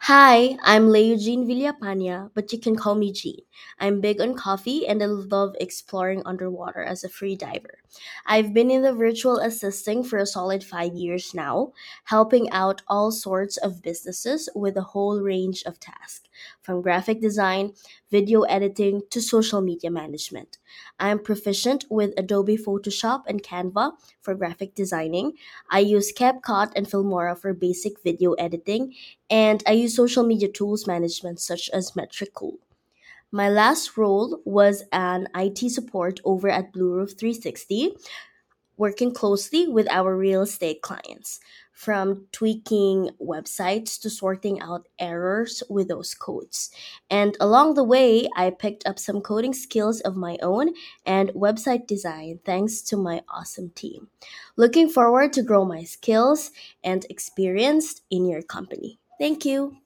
Hi, I'm Leogene Villapania, but you can call me Jean. I'm big on coffee and I love exploring underwater as a free diver. I've been in the virtual assisting for a solid 5 years now, helping out all sorts of businesses with a whole range of tasks, from graphic design, video editing, to social media management. I'm proficient with Adobe Photoshop and Canva for graphic designing. I use CapCut and Filmora for basic video editing, and I use social media tools management such as Metricool. My last role was an IT support over at Blue Roof 360, working closely with our real estate clients, from tweaking websites to sorting out errors with those codes. And along the way, I picked up some coding skills of my own and website design thanks to my awesome team. Looking forward to grow my skills and experience in your company. Thank you.